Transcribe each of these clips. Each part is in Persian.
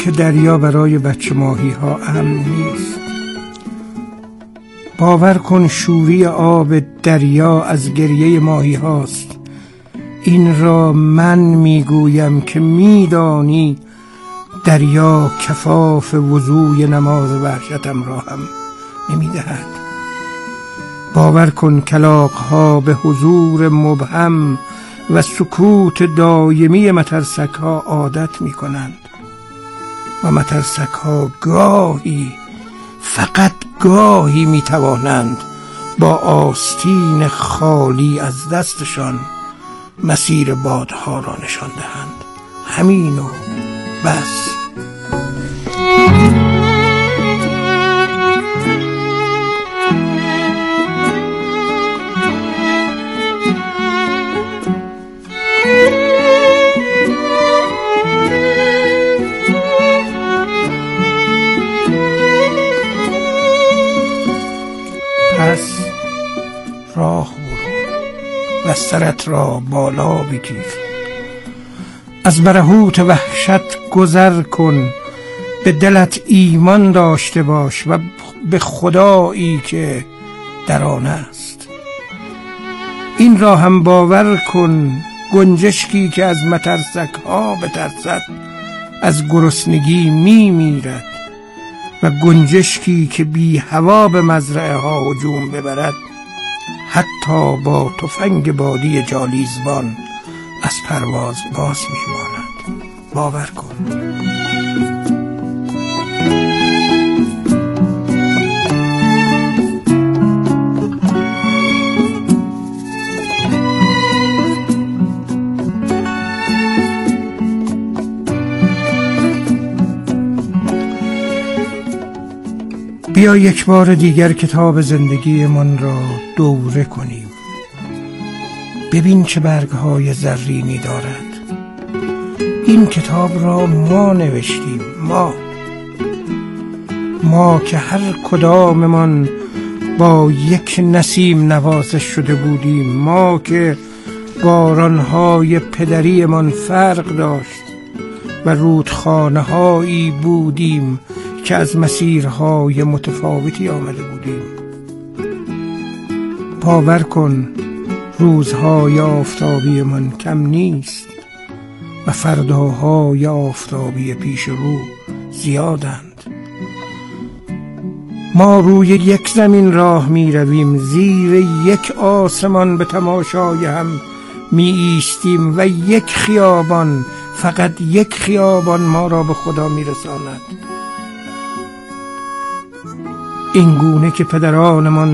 که دریا برای بچه ماهی ها امن نیست. باور کن شوری آب دریا از گریه ماهی هاست. این را من میگویم که میدانی دریا کفاف وضوی نماز وحشتم را هم نمیدهد. باور کن کلاغ‌ها به حضور مبهم و سکوت دائمی مترسک‌ها عادت می‌کنند و مترسک‌ها گاهی، فقط گاهی می‌توانند با آستین خالی از دستشان مسیر بادها را نشان دهند. همین و بس. پس راه برو و سرت را بالا بگیر. از برهوت وحشت گذر کن. به دلت ایمان داشته باش و به خدایی که در آن است. این را هم باور کن گنجشکی که از مترسک ها بترسد از گرسنگی میمیرد و گنجشکی که بی هوا به مزرعه ها هجوم ببرد حتی با تفنگ بادی جالیزبان از پرواز باز میماند. باور کن. بیا یک بار دیگر کتاب زندگی من را دوره کنیم. ببین چه برگ‌های زرینی دارد. این کتاب را ما نوشتیم. ما که هر کداممان با یک نسیم نوازش شده بودیم. ما که باران‌های پدریمان فرق داشت و رودخانه هایی بودیم که از مسیرهای متفاوتی آمده بودیم. باور کن روزهای آفتابی من کم نیست و فرداهای آفتابی پیش رو زیادند. ما روی یک زمین راه می رویم، زیر یک آسمان به تماشای هم می ایستیم و یک خیابان، فقط یک خیابان ما را به خدا می رساند. این گونه که پدرانمان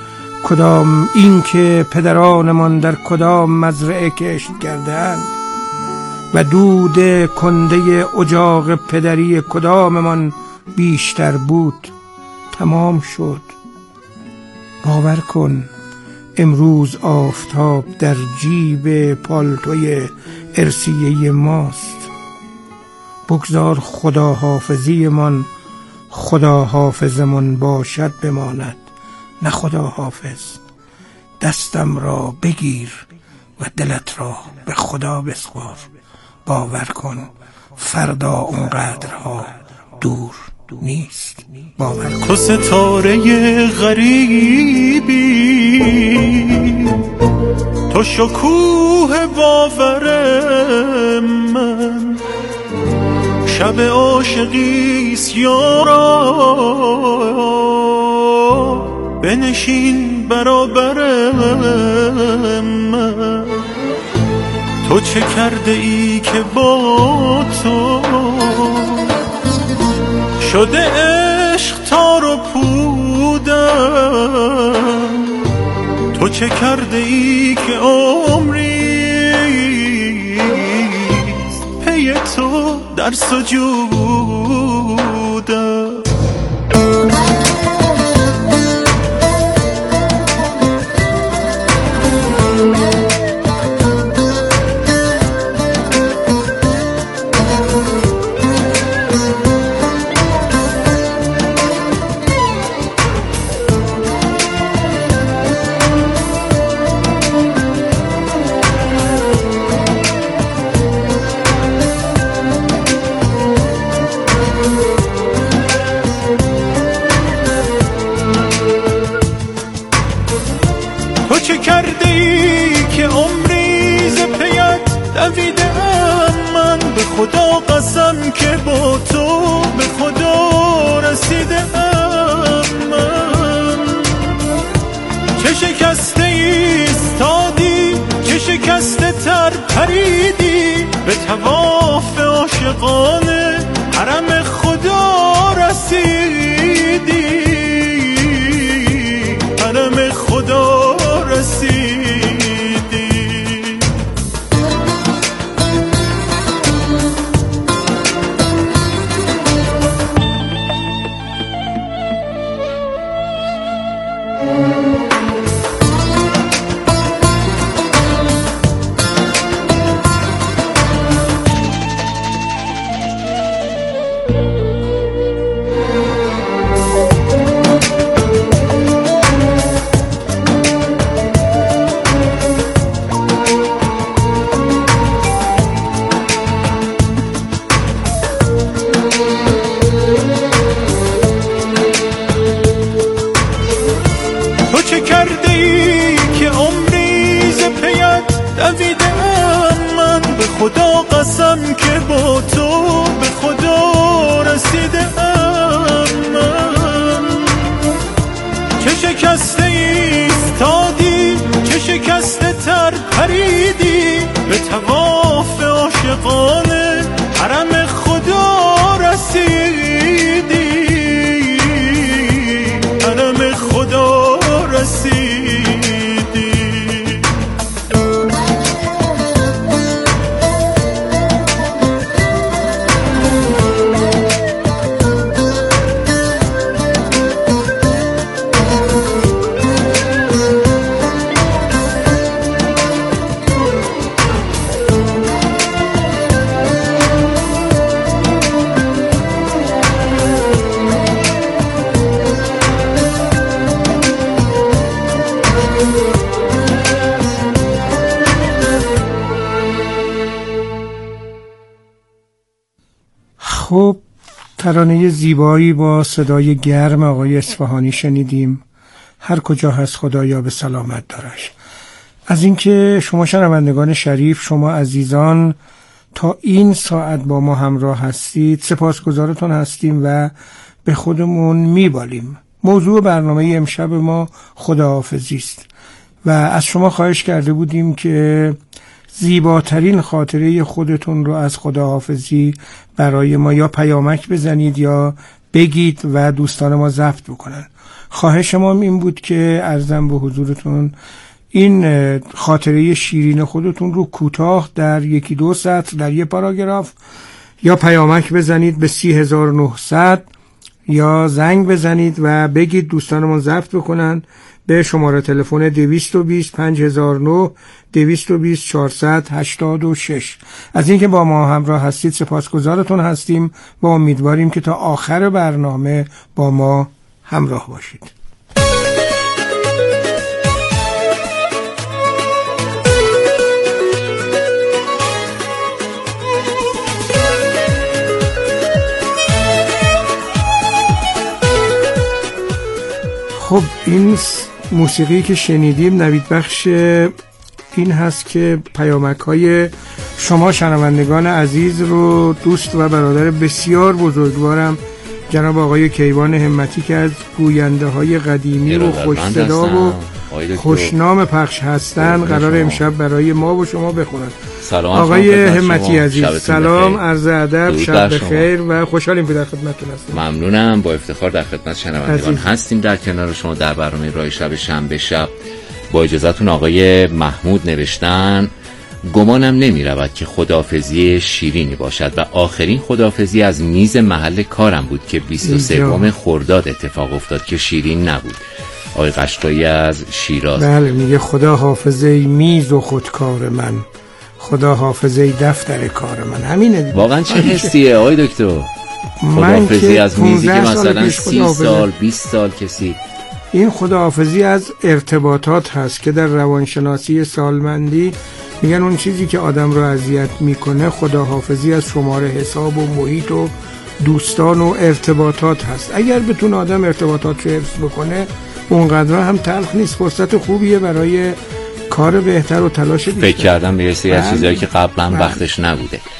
در کدام مزرعه کشت کردند و دود کنده اجاق پدری کداممان بیشتر بود تمام شد. باور کن امروز آفتاب در جیب پالتوی ارسیه ماست. بگذار خدا حافظمان باشد بماند، نه خدا حافظ. دستم را بگیر و دلت را به خدا بسپار. باور کن فردا اونقدرها دور نیست. باور کن. تو ستاره غریبی، تو شکوه باور من، شب عاشقیست یارا، بنشین برابر من. تو چه کرده ای که با تو شده عشق تار و پودم؟ تو چه کرده ای که عمریست پی تو در سجودم؟ خدا قسم که با تو به خدا رسیدم من. چه شکسته ایستادی، چه شکسته تر پریدی، به طواف عاشقانه حرم خدا رسیدی، حرم خدا رسیدی. خدا قسم که با تو به خدا رسیدم من. چه شکسته ایستادی، چه شکسته تر پریدی، به طواف عاشقانه حرم خدا رسیدی، حرم خدا رسیدی. خب ترانه زیبایی با صدای گرم آقای اصفهانی شنیدیم. هر کجا هست خدایا به سلامت دارش. از اینکه شما شنوندگان شریف، شما عزیزان تا این ساعت با ما همراه هستید سپاسگزارتون هستیم و به خودمون میبالیم. موضوع برنامه امشب ما خداحافظی است و از شما خواهش کرده بودیم که زیباترین خاطره خودتون رو از خداحافظی برای ما یا پیامک بزنید یا بگید و دوستان ما ضبط بکنن. خواهش ما این بود که عرضم به حضورتون این خاطره شیرین خودتون رو کوتاه در یکی دو سطر در یک پاراگراف یا پیامک بزنید به 30900 یا زنگ بزنید و بگید دوستانمون ضبط بکنن به شماره تلفن 220 5009 220 486. از اینکه با ما همراه هستید سپاسگزارتون هستیم و امیدواریم که تا آخر برنامه با ما همراه باشید. خب این موسیقی که شنیدیم نوید بخش این هست که پیامک‌های شما شنوندگان عزیز رو دوست و برادر بسیار بزرگوارم جناب آقای کیوان همتی که از گوینده‌های قدیمی و خوش صدا و خوشنام پخش هستن قرار امشب برای ما و شما بخونن. آقای همتی عزیز سلام، عرض ادب، شب بخیر و خوشحالیم که در خدمتتون هستیم. ممنونم، با افتخار در خدمت شنوندگان هستیم در کنار شما در برنامه رای شب شنبه شب. با اجازهتون آقای محمود نوشتن گمانم نمی رود که خداحافظی شیرینی باشد و آخرین خداحافظی از میز محل کارم بود که 23 خرداد اتفاق افتاد که شیرین نبود. آقای قشقایی از شیراز. بله میگه خدا حافظه میز و خودکار من، خدا حافظه دفتر کار من. همینه دیگه. واقعا چه حسیه آقای دکتر؟ خداحافظی از میزی که مثلا 30 سال 20 سال کسی. این خداحافظی از ارتباطات هست که در روانشناسی سالمندی میگن اون چیزی که آدم رو اذیت میکنه خداحافظی از شماره حساب و محیط و دوستان و ارتباطات هست. اگر بتونه آدم ارتباطات رو حفظ بکنه اونقدر هم تلخ نیست، فرصت خوبیه برای کار بهتر و تلاش بیشتر. فکر کردم به یه سری از چیزایی که قبلا وقتش نبوده.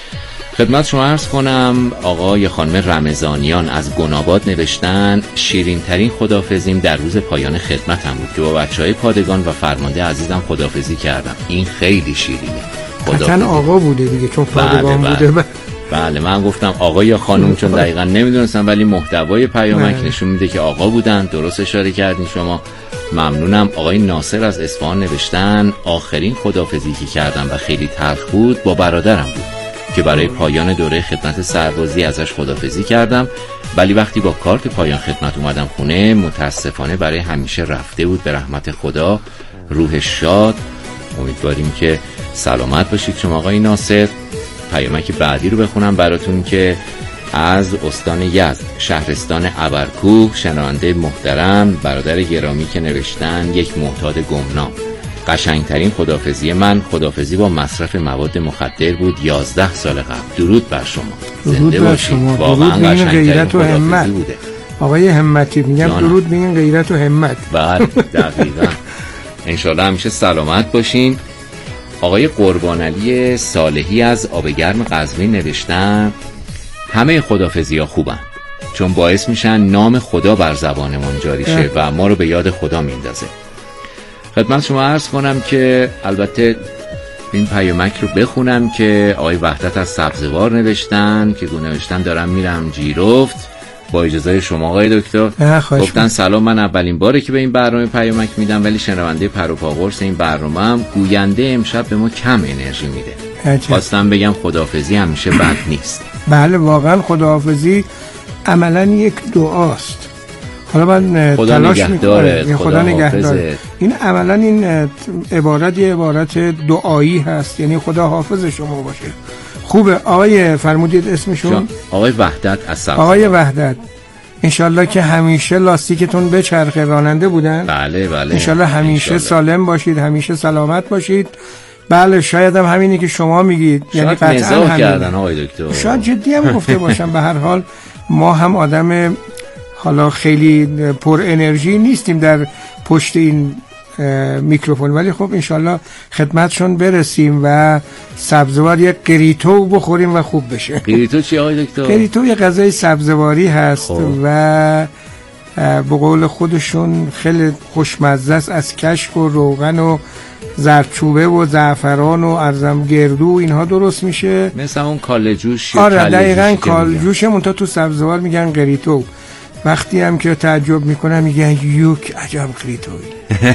خدمت شما عرض کنم آقای خانم رمضانیان از گناباد نوشتن شیرین ترین خداحافظیم در روز پایان خدمتم بود که با بچهای پادگان و فرمانده عزیزم خداحافظی کردم. این خیلی شیرینه. قطعا آقا بوده دیگه چون پادگان بوده. بله من گفتم آقا یا خانم چون دقیقا نمیدونستم، ولی محتوای پیامک نشون میده که آقا بودن. درست اشاره کردین شما. ممنونم. آقای ناصر از اصفهان نوشتن آخرین خداحافظی که کردم و خیلی تلخ بود با برادرم بود که برای پایان دوره خدمت سربازی ازش خداحافظی کردم، ولی وقتی با کارت پایان خدمت اومدم خونه متاسفانه برای همیشه رفته بود به رحمت خدا. روحش شاد. امیدواریم که سلامت باشید شما آقای ناصر. پیامک بعدی رو بخونم براتون که از استان یزد شهرستان ابرکوه شنونده محترم برادر گرامی که نوشتن یک معتاد گمنام. قشنگترین خداحافظی من خداحافظی با مصرف مواد مخدر بود 11 سال قبل. درود بر شما. زنده باشید. واقعا قشنگترین خداحافظی بوده. آقای همتی میگم درود بگین غیرت و همت. بله دقیقاً. انشالله همیشه سلامت باشین. آقای قربانعلی صالحی از آب گرم قزوین نوشتن همه خداحافظی ها خوبن چون باعث میشن نام خدا بر زبانمون جاری شه و ما رو به یاد خدا میندازه. خدمت شما عرض کنم که البته این پیامک رو بخونم که آقای وحدت از سبزوار نوشتن که نوشتن دارم میرم جیرفت. با اجازه شما آقای دکتر گفتن سلام، من اولین باره که به این برنامه پیامک میدم ولی شنونده پر و پا قرص این برنامه هم گوینده امشب به ما کم انرژی میده. خواستم بگم خداحافظی همیشه بد نیست. بله واقعا خداحافظی عملا یک دعاست. حالا من تلاش میکنم خدا نگهدار. این عملا این عبارت یه عبارت دعایی هست، یعنی خدا حافظ شما باشه. خوبه. آقای فرمودید اسمشون؟ آقای وحدت از سبزوار. آقای وحدت انشالله که همیشه لاستیکتون بچرخه. راننده بودن؟ بله بله. انشالله همیشه سالم باشید، همیشه سلامت باشید. بله شاید هم همینی که شما میگید، یعنی قطعا همین کردن آقای دکتر. شاید جدی هم گفته باشم. به هر حال ما هم آدم حالا خیلی پر انرژی نیستیم در پشت این میکروفون، ولی خب انشالله خدمتشون برسیم و سبزوار یک قریتو بخوریم و خوب بشه. قریتو چی آقای دکتر؟ قریتو یه غذای سبزواری هست و به قول خودشون خیلی خوشمزه است، از کشک و روغن و زردچوبه و زعفران و ارزم گردو اینها درست میشه. مثل اون کالجوش. آره دقیقاً کالجوشه، منتها تو سبزوار میگن قریتو. وقتی هم که تعجب میکنم میگن یوک عجب قریتویی.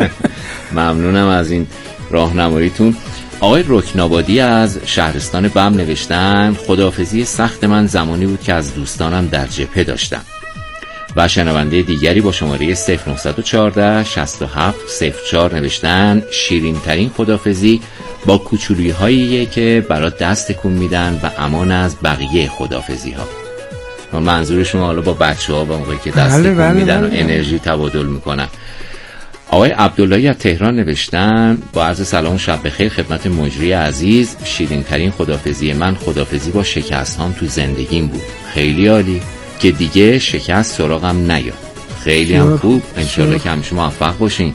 ممنونم از این راهنماییتون. آقای رکنابادی از شهرستان بم نوشتن خداحافظی سخت من زمانی بود که از دوستانم در جبهه داشتم. و شنونده دیگری با شماره 0914 67 04 نوشتن شیرین ترین خداحافظی با کوچولویی هایی که برات دست تکون میدن و امان از بقیه خداحافظی ها. منظورشون حالا با بچه‌ها و موقعی که دست تکون میدن و انرژی تبادل میکنن. آقای عبداللهی از تهران نوشتن با عرض سلام شب بخیر خدمت مجری عزیز. شیرین ترین خداحافظی من خداحافظی با شکست هام تو زندگیم بود. خیلی عالی که دیگه شکست سراغم نیاد. خیلی هم خوب. انشالله که همیشه موفق باشین.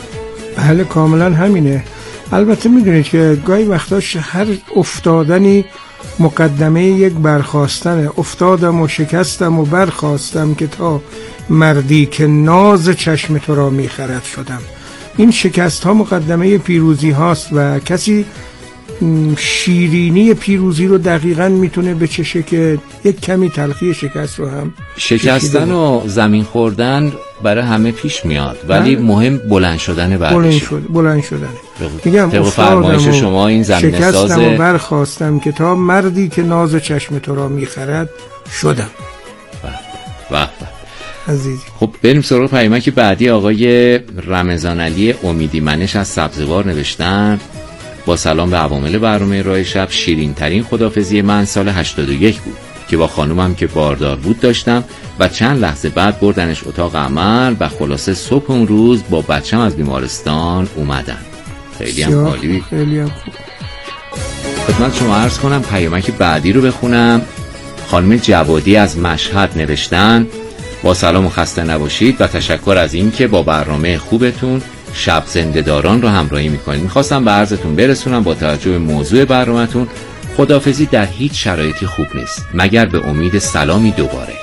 بله کاملا همینه. البته میدونید که گاهی وقتاش هر افتادنی مقدمه یک برخاستنه. افتادم و شکستم و برخاستم که تا مردی که ناز چشم تو را میخرد شدم. این شکست ها مقدمه پیروزی هاست و کسی شیرینی پیروزی رو دقیقاً میتونه بچشه که یک کمی تلخی شکست رو هم شکستن و زمین خوردن برای همه پیش میاد، ولی مهم بلند شدن بعدش. بلند شدنه. میگم فرمایش شما این زمینه ساز. شکستم و برخاستم که تا مردی که ناز چشم تو را میخرد شدم. واه عزیزی. خب بریم سراغ پیامک بعدی. آقای رمضانعلی امیدی منش از سبزوار نوشتن با سلام به عوامل برنامه رای شب. شیرین ترین خداحافظی من سال 81 بود که با خانومم که باردار بود داشتم و چند لحظه بعد بردنش اتاق عمل و خلاصه صبح اون روز با بچم از بیمارستان اومدن. خیلی هم عالی. خیلی هم خوب. خدمت شما عرض کنم پیامک بعدی رو بخونم. خانم جوادی از مشهد نوشتن با سلام و خسته نباشید و تشکر از این که با برنامه خوبتون شب زنده‌داران رو همراهی میکنید. میخواستم به عرضتون برسونم با توجه به موضوع برنامه‌تون خداحافظی در هیچ شرایطی خوب نیست مگر به امید سلامی دوباره.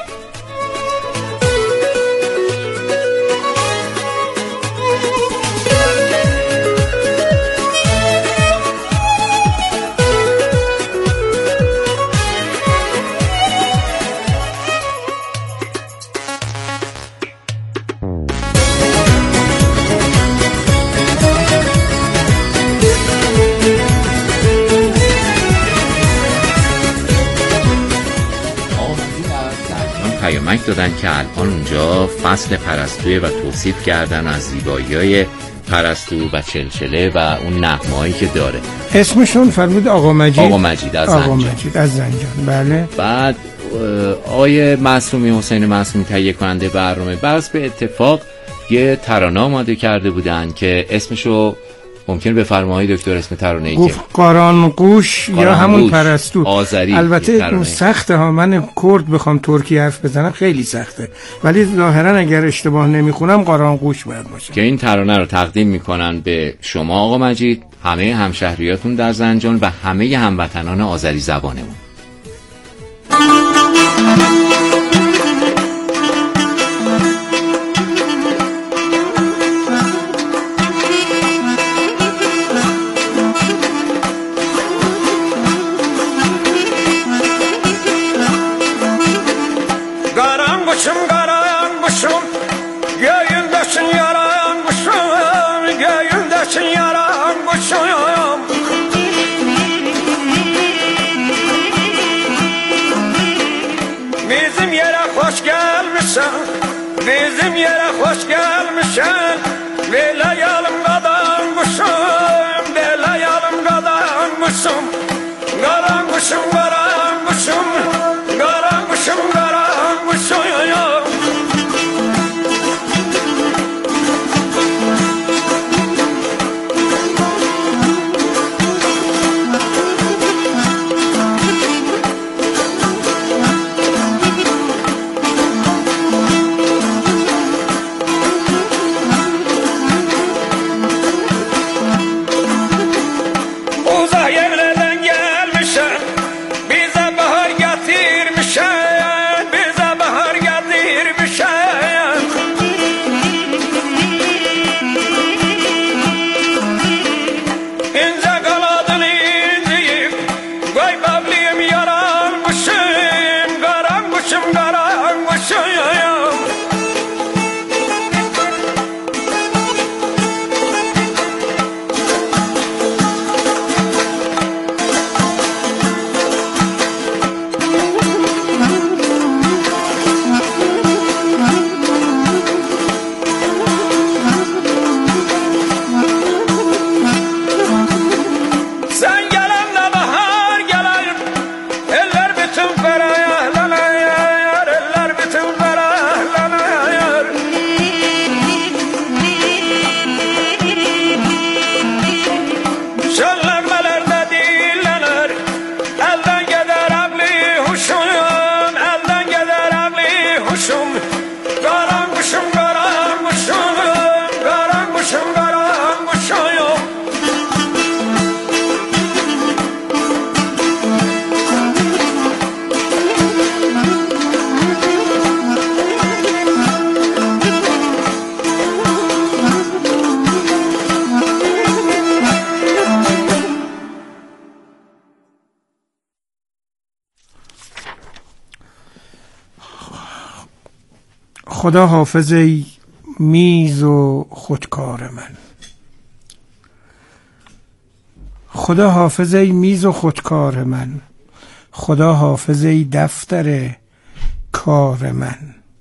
پیامک دادن که الان اونجا فصل پرستوی و توصیف کردن از زیبایی‌های پرستو و چلچله و اون نغمه‌هایی که داره. اسمشون فرمود آقا مجید. آقا مجید از زنجان. آقا مجید از زنجان، بله. بعد آقای معصومی، حسین معصومی تهیه کننده برنامه، بس به اتفاق یه ترانه آماده کرده بودن که اسمشو ممکن بفرمایید دکتر اسم ترانه‌ای که قارانقوش یا همون پرستو آذری. البته سخته ها، من کرد بخوام ترکی حرف بزنم خیلی سخته، ولی ظاهرا اگر اشتباه نمیخونم قارانقوش باید باشه. که این ترانه رو تقدیم میکنن به شما آقا مجید، همه همشهریاتون در زنجان و همه هموطنان آذری زبانمون. Bizim yere hoş gelmişsin, velayalım kadanmışım, velayalım kadanmışım, karanmışım, karanmışım, karanmışım, karanmışım. خدا حافظ ای میز و خودکار من، خدا حافظ ای میز و خودکار من، خدا حافظ ای دفتر کار من،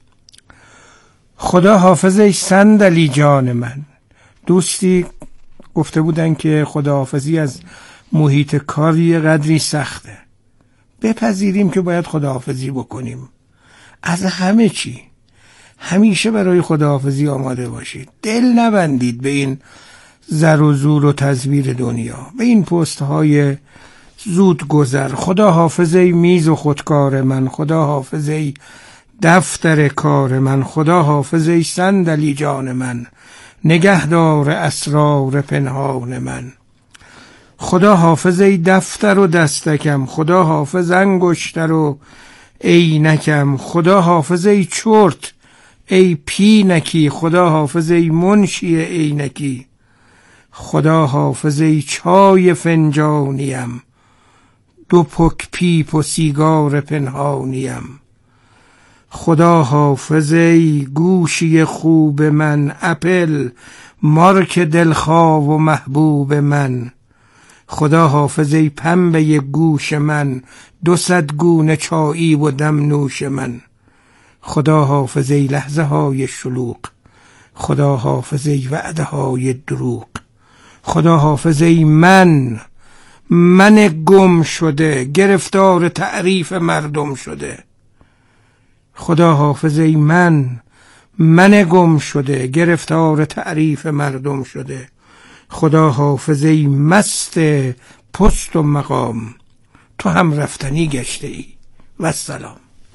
خدا حافظ ای صندلی جان من. دوستی گفته بودن که خداحافظی از محیط کاری قدری سخته. بپذیریم که باید خداحافظی بکنیم از همه چی. همیشه برای خداحافظی آماده باشید. دل نبندید به این زر و زور و تزویر دنیا، به این پست های زود گذر. خدا حافظ ای میز و خودکار من، خدا حافظ ای دفتر کار من، خدا حافظ ای صندلی جان من، نگهدار اسرار پنهان من. خدا حافظ ای دفتر و دستکم، خدا حافظ انگشتر و عینکم، خدا حافظ ای چرت ای پینکی، خدا حافظ ای منشی عینکی، خدا حافظ ای چای فنجانیم، دو پک پیپ و سیگار پنهانیم، خدا حافظ ای گوشی خوب من، اپل مارک دلخواه و محبوب من، خدا حافظ ای پنبه گوش من، 200 گونه چایی و دم نوش من، خدا حافظ ای لحظه های شلوغ، خدا حافظ ای وعده های دروغ، خدا حافظ ای من گم شده، گرفتار تعریف مردم شده، خدا حافظ ای من گم شده، گرفتار تعریف مردم شده، خدا حافظ ای مست پست و مقام، تو هم رفتنی گشته ای و السلام.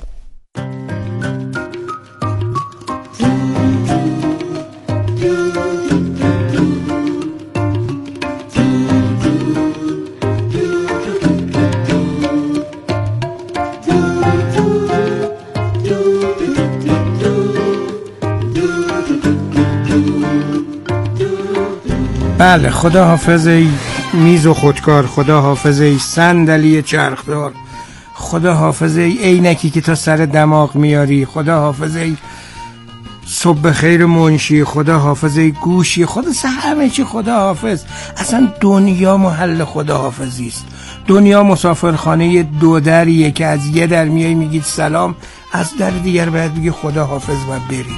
بله، خدا حافظ ای میز و خودکار، خدا حافظ ای صندلی چرخدار، خدا حافظ ای عینکی که تا سر دماغ میاری، خدا حافظ ای صبح خیر منشی، خدا حافظ ای گوشی، خدا همه چی خدا حافظ. اصلا دنیا محل خدا حافظی است. دنیا مسافرخانه دو دریه که از یه در میای میگید سلام، از در دیگر باید بگی خدا حافظ و بری.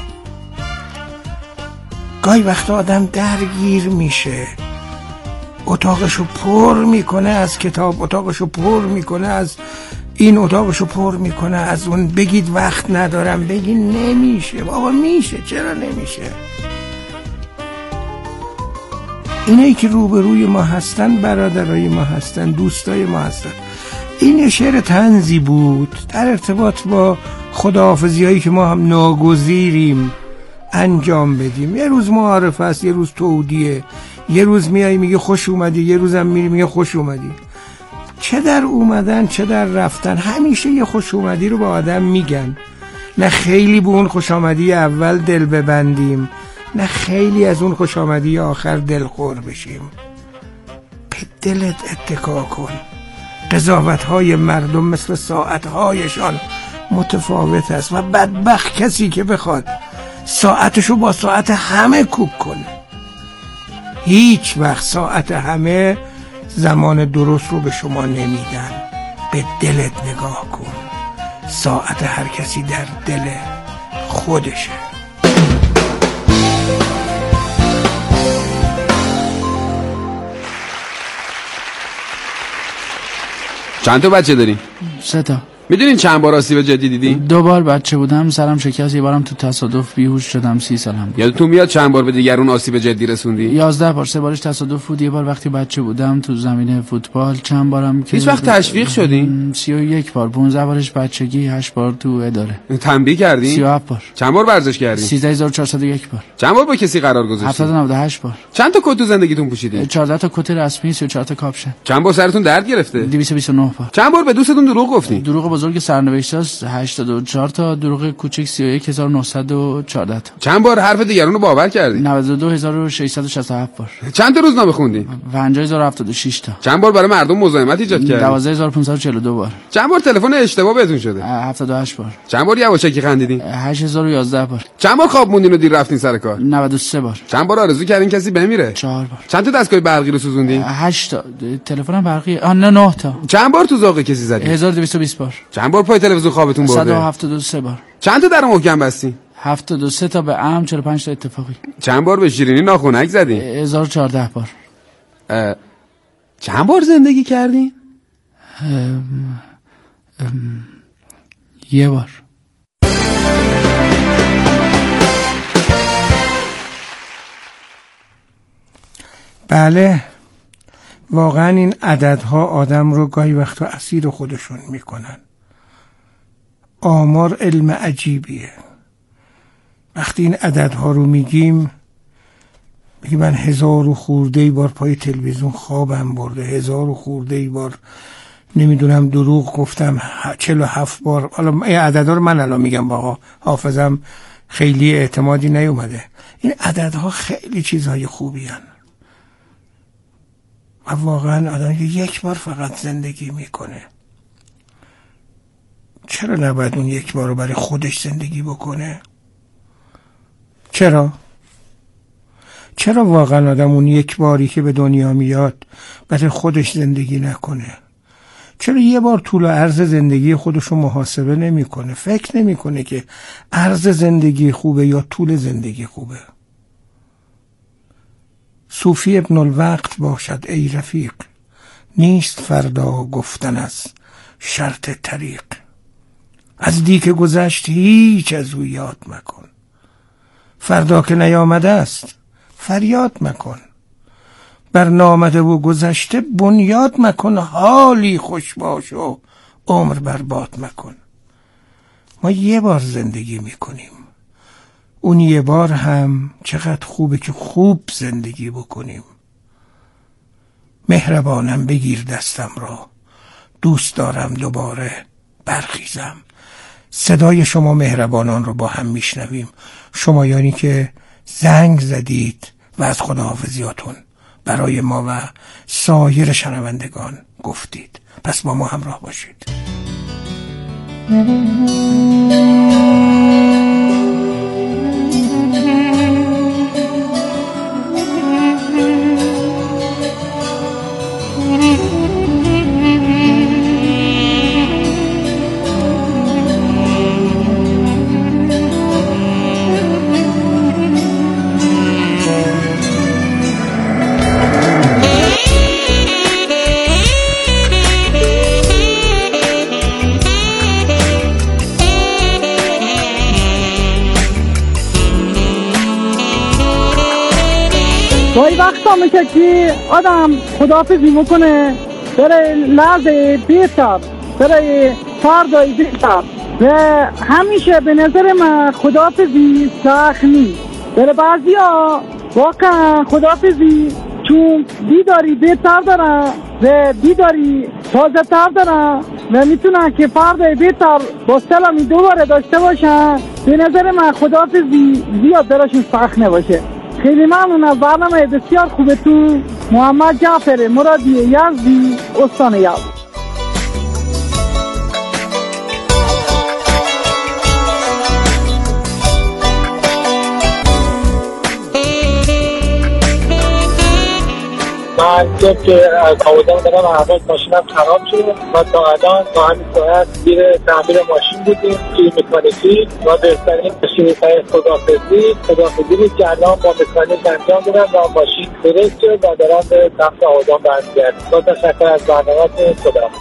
گاهی وقتا آدم درگیر میشه، اتاقشو پر میکنه از کتاب، اتاقشو پر میکنه از این، اتاقشو پر میکنه از اون. بگید وقت ندارم، بگید نمیشه. بابا میشه، چرا نمیشه؟ اینایی که روبروی ما هستن برادرای ما هستن، دوستای ما هستن. این شعر طنزی بود در ارتباط با خداحافظی هایی که ما هم ناگزیریم انجام بدیم. یه روز معارفه است، یه روز تودیه، یه روز میای میگه خوش اومدی، یه روز هم میری میگه خوش اومدی. چه در اومدن چه در رفتن همیشه یه خوش اومدی رو با آدم میگن. نه خیلی به اون خوش آمدی اول دل ببندیم، نه خیلی از اون خوش آمدی آخر دلخور بشیم. به دلت اتکا کن. قضاوت‌های مردم مثل ساعت‌هایشان متفاوت است و بدبخت کسی که بخواد ساعتشو با ساعت همه کوک کنه. هیچ وقت ساعت همه زمان درست رو به شما نمیدن. به دلت نگاه کن. ساعت هر کسی در دل خودشه. چند تا بچه داری؟ 3 تا. میدونین چند بار آسیب جدی دیدی؟ 2 بار بچه بودم سرم شکست، یه بارم تو تصادف بیهوش شدم 30 سالم بود. یادتون میاد چند بار به دیگرون آسیب جدی رسوندی؟ 11 بار. 3 بارش تصادف بود، یه بار وقتی بچه بودم تو زمین فوتبال، چند بارم که هیچ وقت تشویق شدین؟ 31 بار. 15 بارش بچگی، 8 بار تو اداره. تنبیه کردین؟ 37 بار. چند بار ورزش کردین؟ 13401 بار. چند بار با کسی قرار گذاشتین؟ 798 بار. چند تا کت تو زندگیتون پوشیدین؟ 14 تا کت رسمی، 34 تا کاپشن. چند بار سرتون درد گرفته؟ 229 بار. چند بار به دوستتون دروغ گفتین؟ دروغ بزرگ سرنوشت 84 تا، دروغ کوچک 31914 تا. چند بار حرف دیگران رو باور کردین؟ 92667 بار. چند تا روزنامه خوندین؟ 50076 تا. چند بار برای مردم مزاحمت ایجاد کردین؟ 12542 بار. چند بار تلفن اشتباه بهتون شده؟ 78 بار. چند بار یواشکی خندیدین؟ 8011 بار. چند بار خواب موندین و دیر رفتین سر کار؟ 93 بار. چند بار آرزو کردین کسی بمیره؟ 4 بار. چند تا دستگاه برقی رو سوزوندین؟ 8 تا. تلفنم برقی 9 تا. چند بار تو ذوق کسی زدین؟ 1220 بار. چند بار پای تلویزیون خوابتون برده؟ 173 بار. چند تا در محکم بستین؟ 72 تا به عام، 45 تا اتفاقی. چند بار به شیرینی ناخنک زدین؟ 1014 بار. چند بار زندگی کردین؟ 1 بار. بله، واقعا این عددها آدم رو گاهی وقتا اسیر خودشون میکنن. آمار علم عجیبیه. وقتی این عددها رو میگیم میگه من 1000 و خورده بار پای تلویزیون خوابم برده، 1000 و خورده بار نمیدونم دروغ گفتم، 47 بار. حالا این عددا رو من الان میگم، با حافظم خیلی اعتمادی نیومده. این عددها خیلی چیزهای خوبی هن. و واقعا آدم یک بار فقط زندگی میکنه، چرا نباید اون یک بار رو برای خودش زندگی بکنه؟ چرا واقعا آدم اون یک باری که به دنیا میاد برای خودش زندگی نکنه؟ چرا یه بار طول و عرض زندگی خودش رو محاسبه نمیکنه؟ فکر نمیکنه که عرض زندگی خوبه یا طول زندگی خوبه؟ صوفی ابن الوقت باشد ای رفیق، نیست فردا گفتن از شرط طریق. از دی که گذشت هیچ از او یاد مکن، فردا که نیامده است فریاد مکن. بر نامده و گذشته بنیاد مکن، حالی خوش باش و عمر برباد مکن. ما یه بار زندگی میکنیم، اون یه بار هم چقدر خوبه که خوب زندگی بکنیم. مهربانم بگیر دستم را، دوست دارم دوباره برخیزم. صدای شما مهربانان رو با هم میشنویم، شمایانی که زنگ زدید و از خداحافظیاتون برای ما و سایر شنوندگان گفتید. پس با ما همراه باشید. گاهی وقتا میشه که آدم خداحافظی میکنه، برای لحظه بهتر، برای فردای بهتر، و همیشه به نظر من خداحافظی سخت نیست. برای بعضیا واقعا خداحافظی چون دیداری بهتر دارن و دیداری تازه تر دارن و میتونن که فردای بهتر با سلامی دوباره داشته باشن. به نظر من خداحافظی زیاد براشون سخت نباشه. خیلی ممنون از برنامه بسیار خوبتون. محمد جعفر مرادی یزدی، استان یزد. من که از آوازم دارم اول ماشینم خراب شد و تا الان با همین ساعت زیر تعمیر ماشین بودیم توی مکانیکی و بهترین شیرین‌ترین خداحافظی بود که الان با مکانیک انجام دادم و ماشین درست شد و دارم به سمت آوازم برمیگردم. با تشکر از برنامه‌تون. خداحافظ.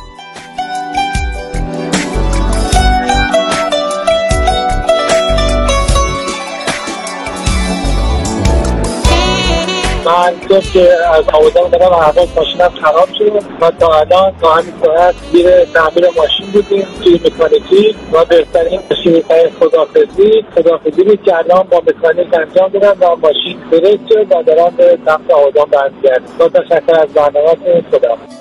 من که از آوازم دارم اول ماشینم خراب شد و تا الان با همین ساعت زیر تعمیر ماشین بودیم توی مکانیکی و بهترین شیرین‌ترین خداحافظی بود که الان با مکانیک انجام دادم و ماشین درست شد و دارم به سمت آوازم برمیگردم. با تشکر از برنامه‌تون. خداحافظ.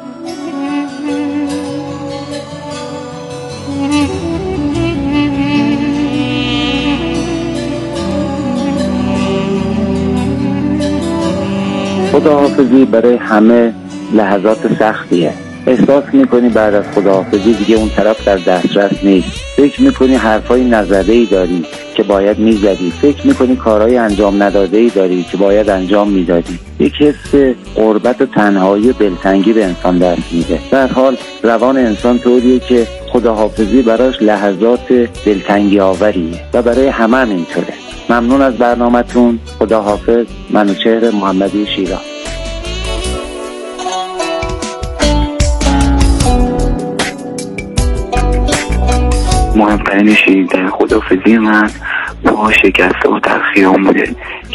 خداحافظی برای همه لحظات سختیه. احساس میکنی بعد از خداحافظی دیگه اون طرف در دسترس نیست. فکر میکنی حرفای نزده‌ای داری که باید میزدی. فکر میکنی کارهای انجام نداده‌ای داری که باید انجام میدادی. یک حس غربت و تنهایی و دلتنگی به انسان دست میده. در حال روان انسان طوریه که خداحافظی براش لحظات دلتنگی آوریه و برای همه هم اینطوره. ممنون از برنامه‌تون. خداحافظ. منوچهر محمدی، شیراز. مهمترین شیرین‌ترین خداحافظی من با شکست و تلخی هم بوده